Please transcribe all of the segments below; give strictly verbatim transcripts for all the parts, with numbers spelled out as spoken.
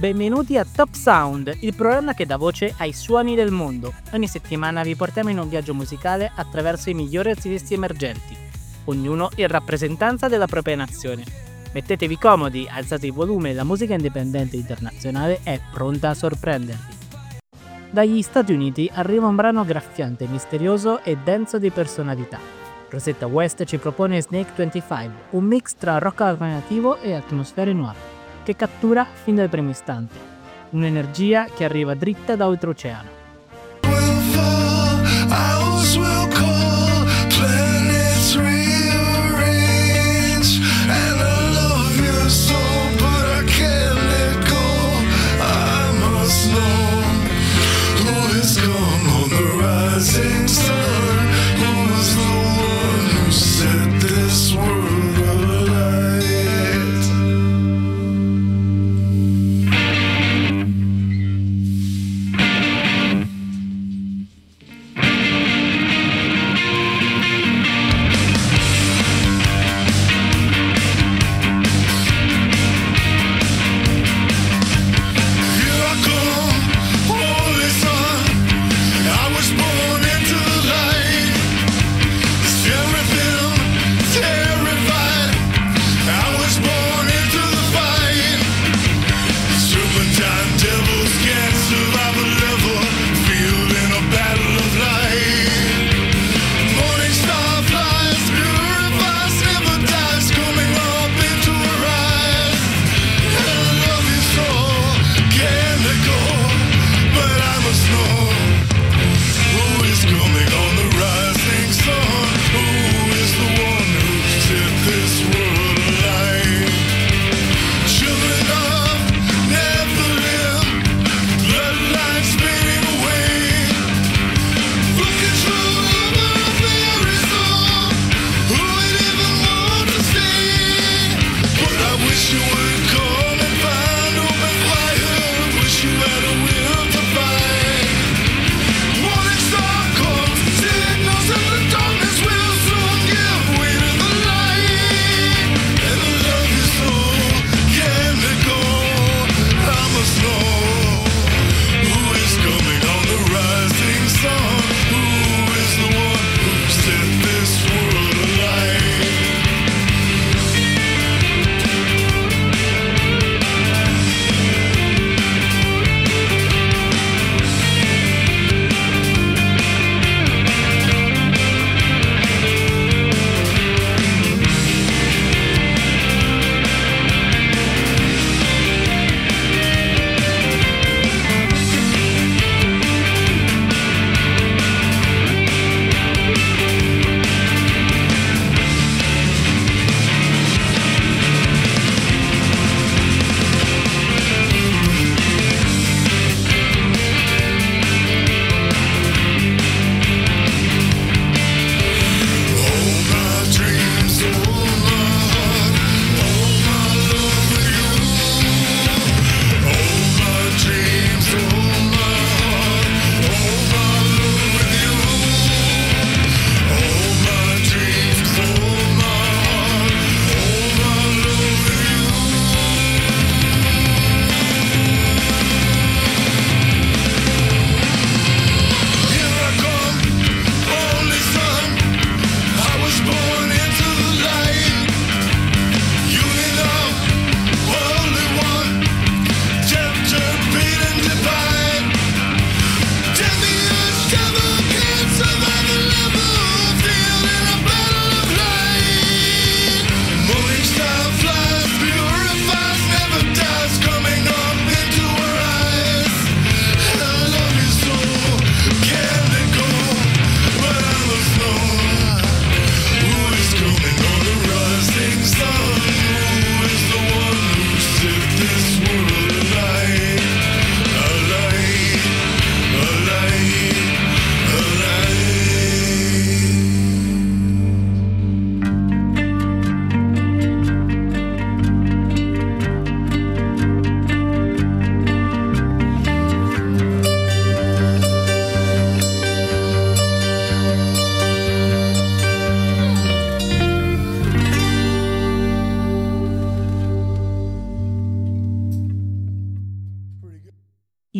benvenuti a Top Sound, il programma che dà voce ai suoni del mondo. Ogni settimana vi portiamo in un viaggio musicale attraverso i migliori artisti emergenti, ognuno in rappresentanza della propria nazione. Mettetevi comodi, alzate il volume, la musica indipendente internazionale è pronta a sorprendervi. Dagli Stati Uniti arriva un brano graffiante, misterioso e denso di personalità. Rosetta West ci propone Snake venticinque, un mix tra rock alternativo e atmosfere noir, che cattura fin dal primo istante. Un'energia che arriva dritta da oltreoceano.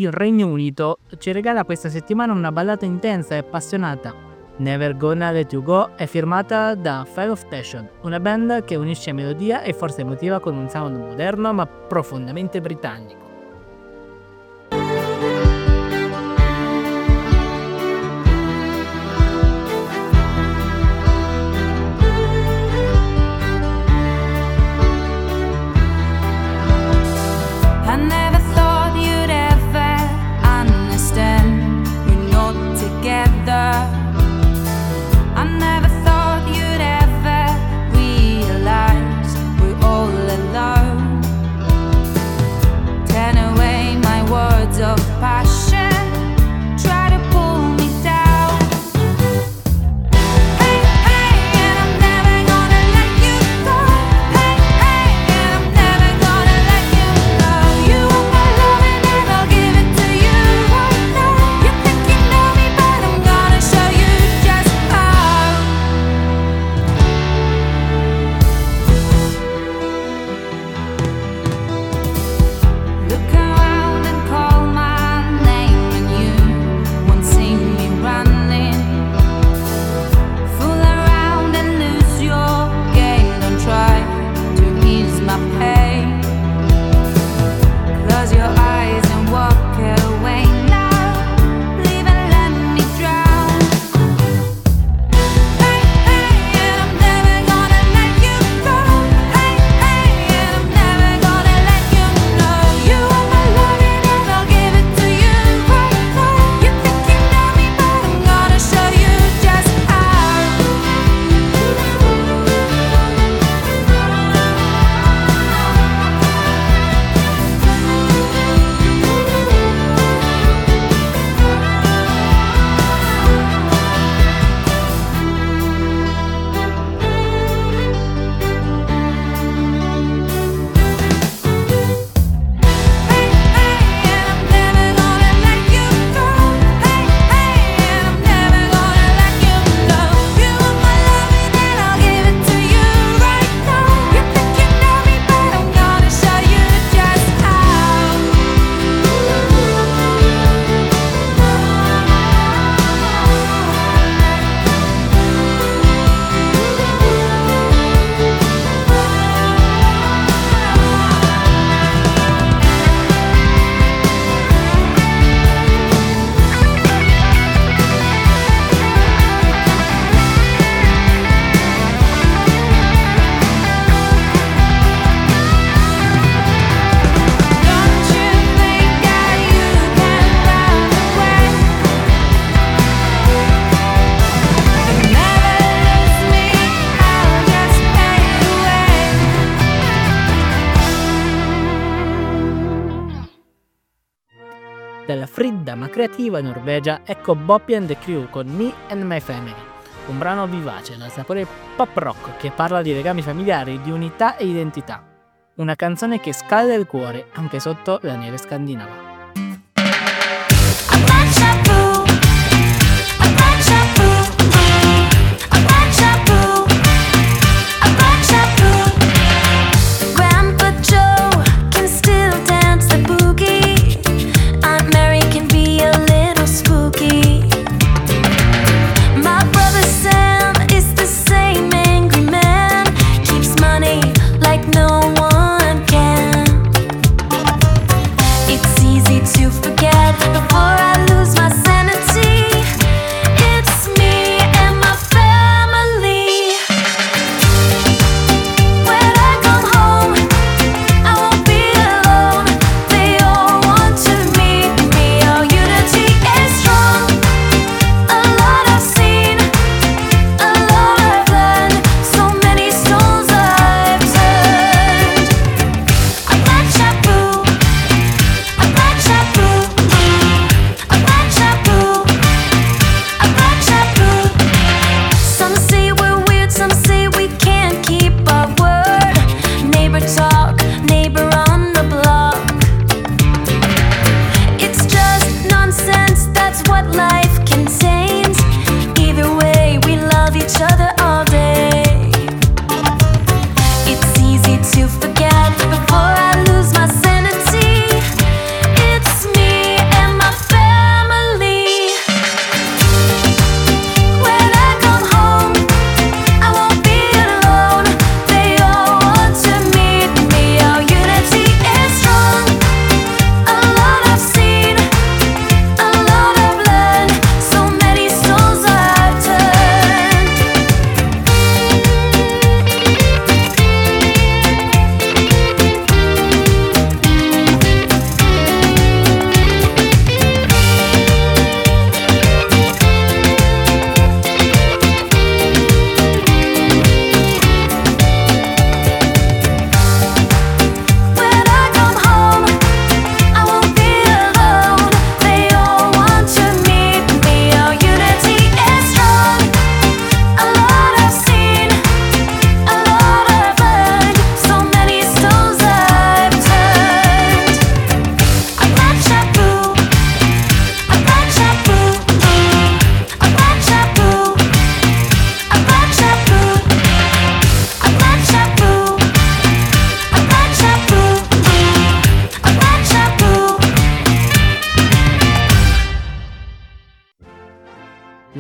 il Regno Unito ci regala questa settimana una ballata intensa e appassionata. Never Gonna Let You Go è firmata da File of Passion, una band che unisce melodia e forza emotiva con un sound moderno ma profondamente britannico. I never thought you'd ever understand we're not together. I never thought you'd ever realize we're all alone. Turn away my words of passion, try to pull me down. Hey, hey, and I'm never gonna let you go. Hey, hey, and I'm never gonna let you go. You want my loving and I'll give it to you right now. You think you know me, but I'm gonna show you just how. Look around and call my name and you won't see me running. Fool around and lose your game. Don't try to ease my pain. Close your eyes and walk away now. Leave and let me drown. Hey, hey, and I'm never gonna let you go. Hey, hey, and I'm never gonna let you know. You want my loving and I'll give it to you right now. You think you know me, but I'm gonna show you just how. Hey, hey, and I'm never gonna let you go. Hey, hey, and I'm never gonna let you go. You want my loving and I'll give it to you right now. You think you know me, but I'm gonna show you just how. Don't you think that you can run away? You'll never lose me, I'll just fade away. Dalla fredda ma creativa Norvegia, ecco Boppy and the Crew con Me and My Family, un brano vivace dal sapore pop rock che parla di legami familiari, di unità e identità. Una canzone che scalda il cuore anche sotto la neve scandinava. I'm not shampoo. I'm not shampoo. I'm not shampoo. I'm not shampoo. Grandpa Joe can still dance the boogie. Aunt Mary can be a little spooky. My brother Sam is the same angry man. Keeps money like no one can. It's easy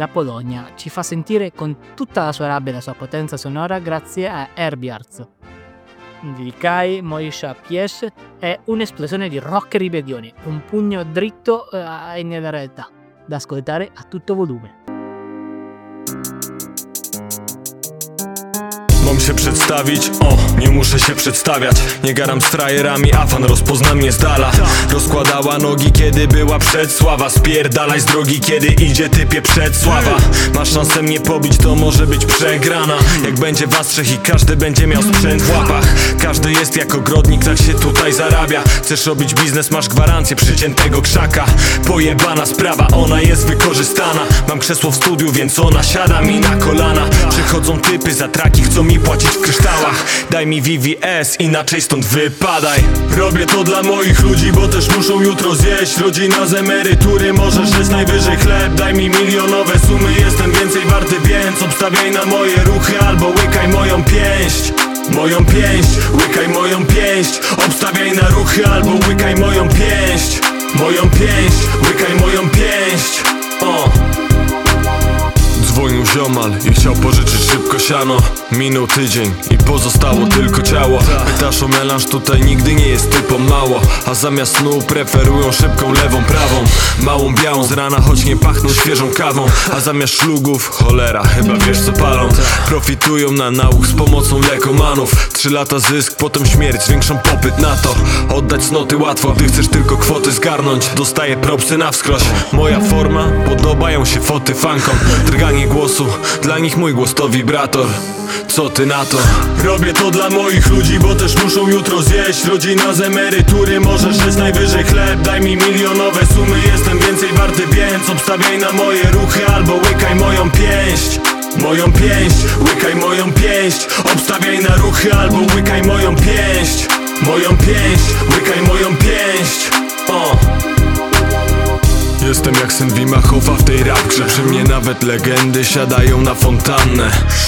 la Polonia ci fa sentire con tutta la sua rabbia e la sua potenza sonora grazie a Herbiarz. Witaj Moisha Pies è un'esplosione di rock e ribellione, un pugno dritto eh, nella realtà, da ascoltare a tutto volume. Mam się przedstawić? O, nie muszę się przedstawiać. Nie garam z frajerami, a fan rozpozna mnie z dala. Rozkładała nogi, kiedy była przedsława. Spierdalaj z drogi, kiedy idzie typie przedsława. Masz szansę mnie pobić, to może być przegrana. Jak będzie was trzech i każdy będzie miał sprzęt w łapach. Każdy jest jak ogrodnik, tak się tutaj zarabia. Chcesz robić biznes, masz gwarancję przyciętego krzaka. Pojebana sprawa, ona jest wykorzystana. Mam krzesło w studiu, więc ona siada mi na kolana. Przychodzą typy za traki, chcą mi płacić w kryształach. Daj mi V V S, inaczej stąd wypadaj. Robię to dla moich ludzi, bo też muszą jutro zjeść. Rodzina z emerytury, możesz jeść najwyżej chleb. Daj mi milionowe sumy, jestem więcej warty, więc obstawiaj na moje ruchy albo łykaj moją pięść. Moją pięść, łykaj moją pięść. Obstawiaj na ruchy albo łykaj moją pięść. Moją pięść, łykaj moją pięść. O. Dzwonił ziomal i chciał pożyczyć szybko siano. Minął tydzień i pozostało tylko ciało. Pytasz o melanż, tutaj nigdy nie jest typom mało. A zamiast snu preferują szybką lewą, prawą. Małą białą z rana, choć nie pachną świeżą kawą. A zamiast szlugów, cholera, chyba wiesz co palą. Profitują na nauk z pomocą lekomanów. Trzy lata zysk, potem śmierć, zwiększą popyt na to. Oddać cnoty łatwo, gdy chcesz tylko kwoty zgarnąć. Dostaję propsy na wskroś. Moja forma, podobają się foty fankom. Drganie głosu, dla nich mój głos to wibrator. Co ty na to? Robię to dla moich ludzi, bo też muszą jutro zjeść. Rodzina z emerytury, możesz jeść najwyżej chleb. Daj mi milionowe sumy, jestem więcej warty, więc obstawiaj na moje ruchy albo łykaj moją pięść. Moją pięść, łykaj moją pięść. Obstawiaj na ruchy albo łykaj moją pięść. Moją pięść, łykaj moją pięść. O. Jestem jak syn Wimachowa w tej rapgrze. Przy mnie nawet legendy siadają na fontannę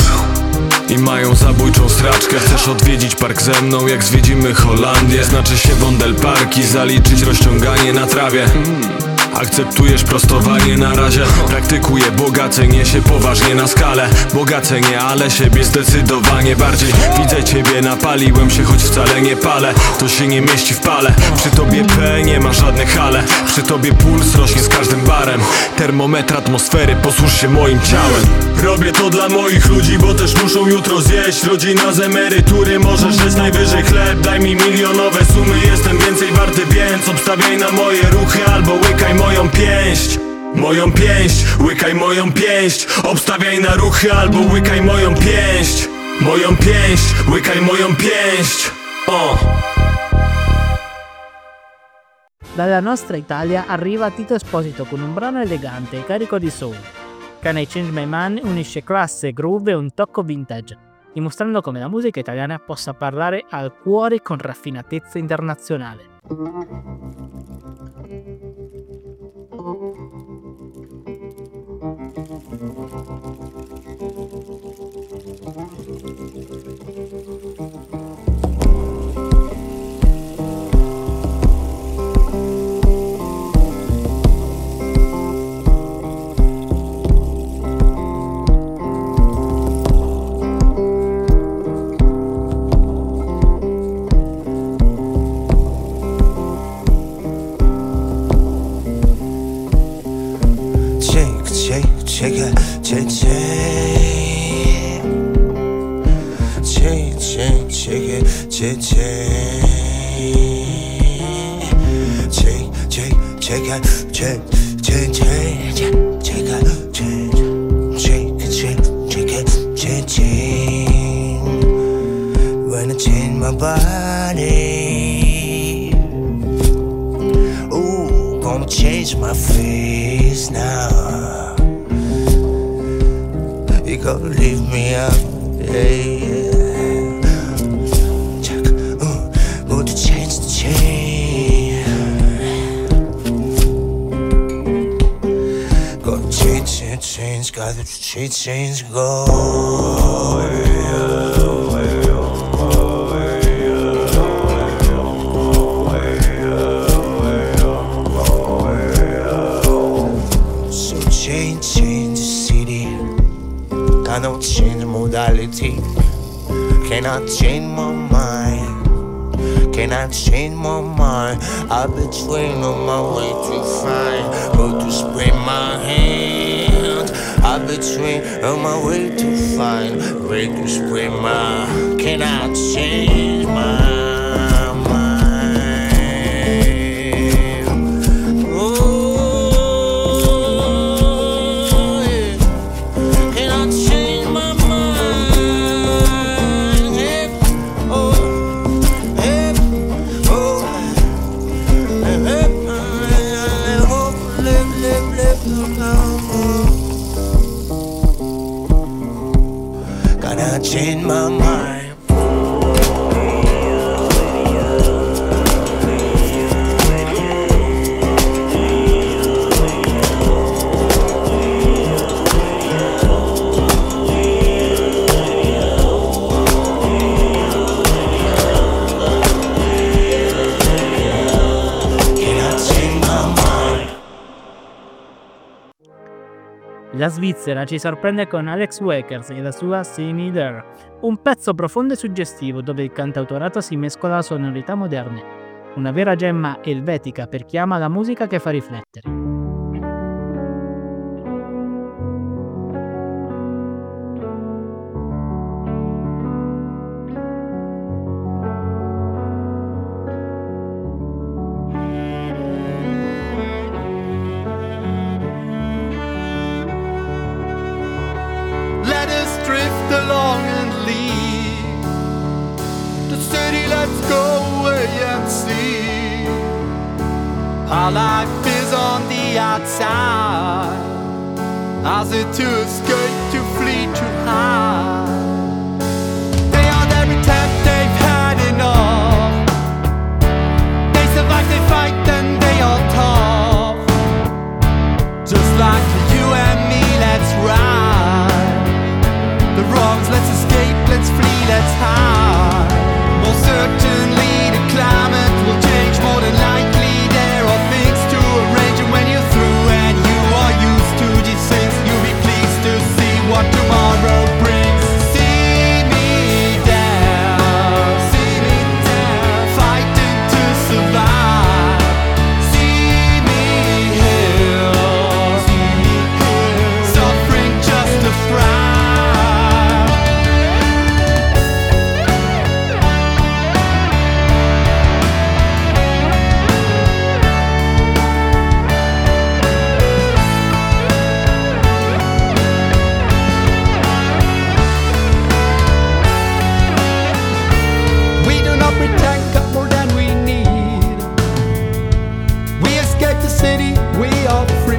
i mają zabójczą straczkę. Chcesz odwiedzić park ze mną, jak zwiedzimy Holandię? Znaczy się Wondelparki, zaliczyć rozciąganie na trawie. Akceptujesz prostowanie na razie. Praktykuję bogacenie się poważnie na skalę. Bogacenie, ale siebie zdecydowanie bardziej. Widzę ciebie, napaliłem się, choć wcale nie palę. To się nie mieści w pale. Przy tobie P nie ma żadnych ale. Przy tobie puls rośnie z każdym barem. Termometr atmosfery, posłuż się moim ciałem. Robię to dla moich ludzi, bo też muszą jutro zjeść. Rodzina z emerytury, możesz jeść najwyżej chleb. Daj mi milionowe sumy, jestem więcej warty, więc obstawiaj na moje ruchy albo łykaj moją pięść. Moją pięść, łykaj moją pięść. Obstawiaj na ruchy albo łykaj moją pięść. Moją pięść, łykaj moją pięść. O. Dalla nostra Italia arriva Tito Esposito con un brano elegante e carico di soul. Can I Change My Man unisce classe, groove e un tocco vintage, dimostrando come la musica italiana possa parlare al cuore con raffinatezza internazionale. Check it, check, check, check, check, check it, check, check, check, check, check it, check, check, check, check it, check, check, check, check it, check, check. When I change my body, ooh, gonna change my face now. You gonna leave me out, yeah, yeah. Check, uh, go to change the chain. Go to change, change, change, gotta change, change, go. So change, change, see. I don't change modality. Cannot change my mind. Cannot change my mind. I've been trained on my way to find how to spread my hand. I've been trained on my way to find way to spread my. Cannot change my. Gotta change my mind. La Svizzera ci sorprende con Alex Wakers e la sua See Me There, un pezzo profondo e suggestivo dove il cantautorato si mescola a sonorità moderne. Una vera gemma elvetica per chi ama la musica che fa riflettere. Let us drift along and leave the city, let's go away and see how life is on the outside. As it to escape, to flee, to hide. They are there intent, they've had enough. They survive, they fight, and they are tough. Just like you and me, let's ride the wrongs, let's escape, let's flee, let's hide. Most certainly the climate will change, more than likely there are things to arrange. And when you're through and you are used to these things, you'll be pleased to see what tomorrow brings. See me down, see me down, fighting to survive. See me here, see me here, suffering just to thrive. We do not pretend got more than we need. We escape the city, we are free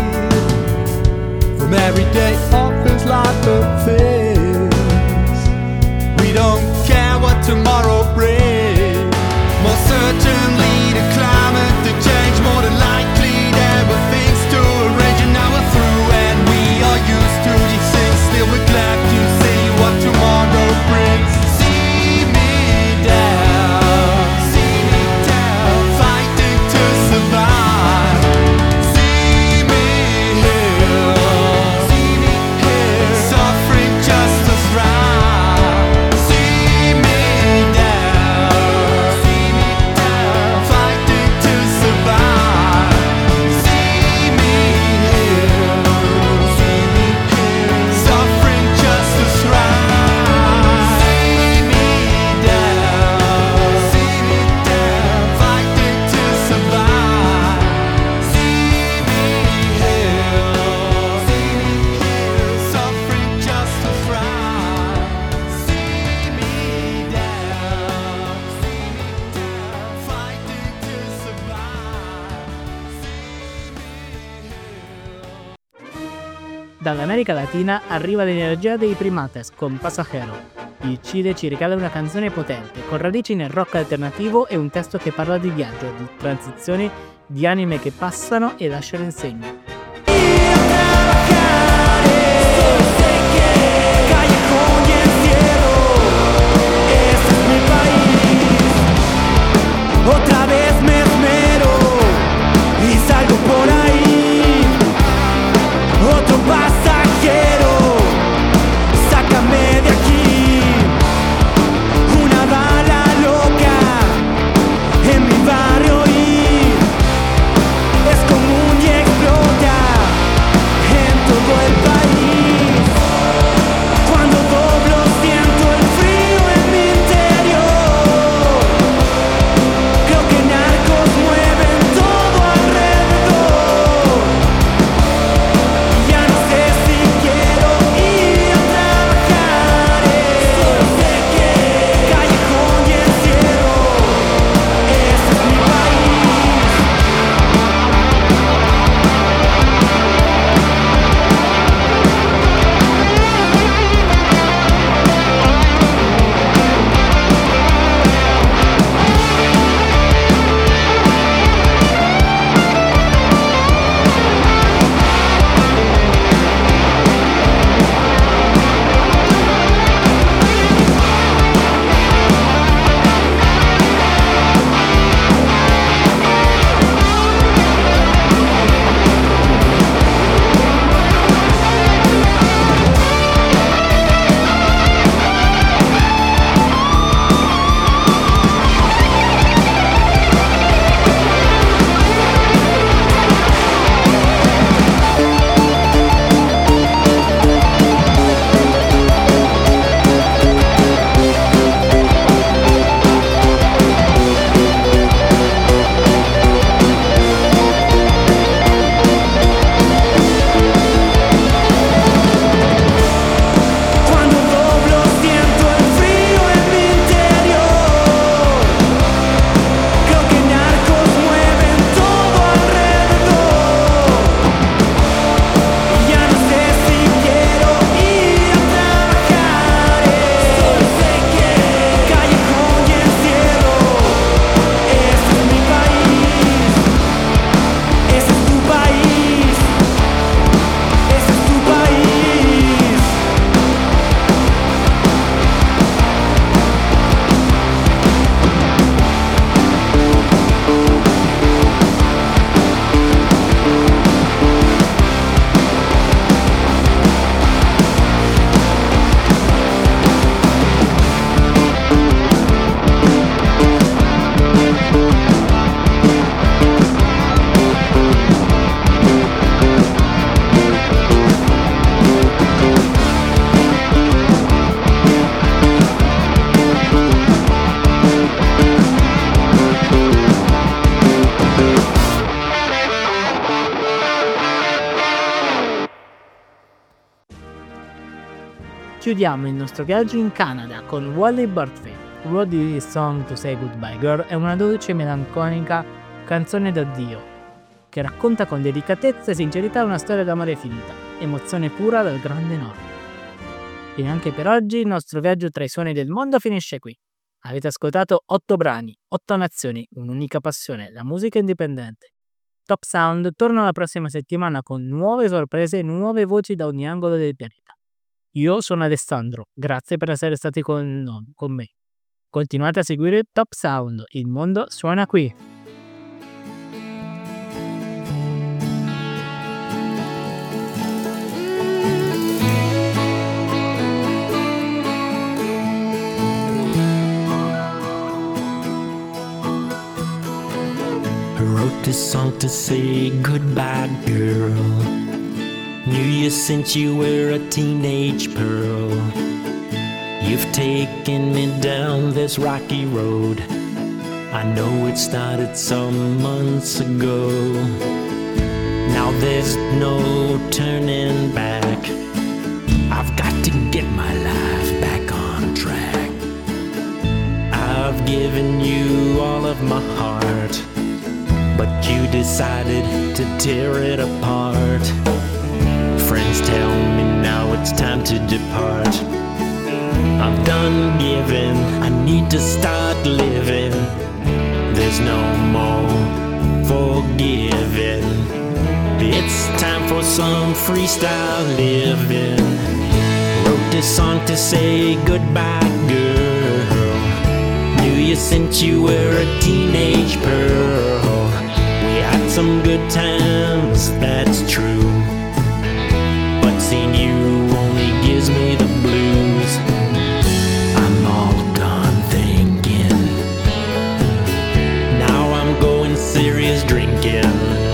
from everyday office life affairs. We don't care what tomorrow brings. Most certainly the climate to change, more than likely there were things to arrange. And now we're through and we are used to these things. Still we're glad to see what tomorrow brings. See me down, see me down, fighting to survive. See me here, see me here, suffering just to thrive. See me down, see me down, fighting to survive. See me here, see me here, suffering just to thrive. See me down, see me down, fighting to survive. See me here, see me here, suffering just to thrive. See me down, see me down, fighting to survive. Dall'America Latina arriva l'energia dei Primates con Pasajero. Il Cile ci regala una canzone potente, con radici nel rock alternativo e un testo che parla di viaggio, di transizioni, di anime che passano e lasciano il segno. Otra vez me esmero y salgo por ahí. Otro pasajero Chiudiamo il nostro viaggio in Canada con Wally Birdfield. Wrote This Song to Say Goodbye Girl è una dolce e melanconica canzone d'addio che racconta con delicatezza e sincerità una storia d'amore finita, emozione pura del grande nord. E anche per oggi il nostro viaggio tra i suoni del mondo finisce qui. Avete ascoltato otto brani, otto nazioni, un'unica passione, la musica indipendente. Top Sound torna la prossima settimana con nuove sorprese e nuove voci da ogni angolo del pianeta. Io sono Alessandro, grazie per essere stati con, no, con me. Continuate a seguire Top Sound, il mondo suona qui. I wrote this song to say goodbye, girl. Knew you since you were a teenage pearl. You've taken me down this rocky road. I know it started some months ago. Now there's no turning back. I've got to get my life back on track. I've given you all of my heart, but you decided to tear it apart. Friends tell me now it's time to depart. I'm done giving, I need to start living. There's no more forgiving. It's time for some freestyle living. Wrote this song to say goodbye, girl. Knew you since you were a teenage pearl. We had some good times, that's true, but seeing you only gives me the blues. I'm all done thinking. Now I'm going serious drinking.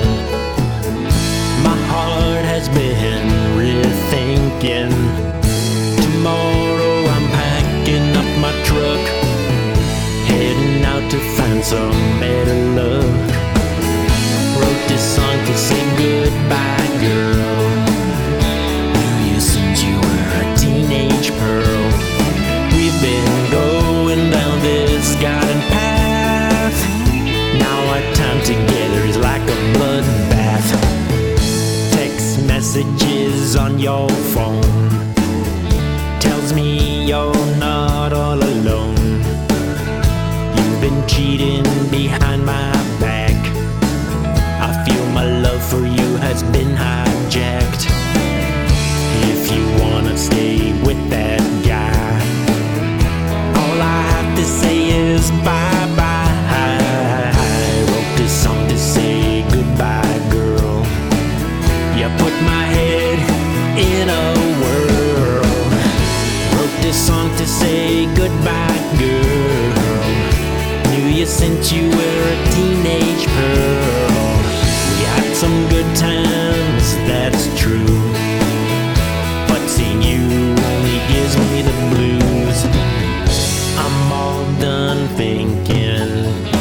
My heart has been rethinking. Tomorrow I'm packing up my truck, heading out to find some better luck. Wrote this song to say goodbye, girl. Knew you since you were a teenage pearl. We've been going down this garden path. Now our time together is like a bloodbath. Text messages on your phone tells me you're not all alone. You've been cheating behind my back. I feel my love for you has been hijacked. If you wanna stay with that guy, all I have to say is bye-bye. I wrote this song to say goodbye, girl. You put my head in a whirl. Wrote this song to say goodbye, girl. Knew you since you were a teenage pearl. We had some good times, that's true, but seeing you only gives me the blues. I'm all done thinking.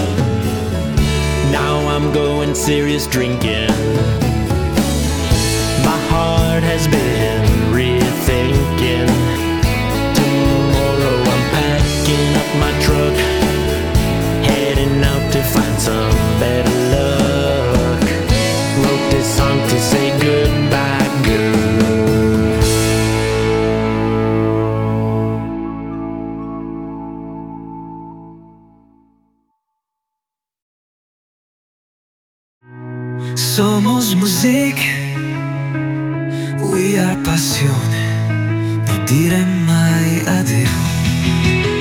Now I'm going serious drinking. My heart has been rethinking. Tomorrow I'm packing up my truck, heading out to find some better luck. Wrote this song to say goodbye, girl. Somos music, we are passione, non dire mai addio.